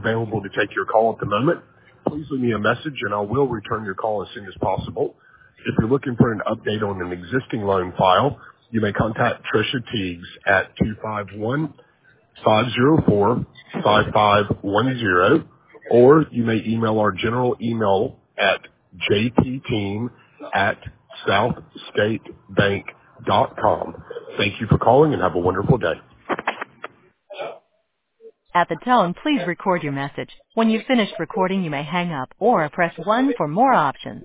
available to take your call at the moment. Please leave me a message and I will return your call as soon as possible. If you're looking for an update on an existing loan file, you may contact Trisha Teagues at 251-504-5510, or you may email our general email at jpteam@southstatebank.com. Thank you for calling and have a wonderful day. At the tone, please record your message. When you've finished recording, you may hang up or press 1 for more options.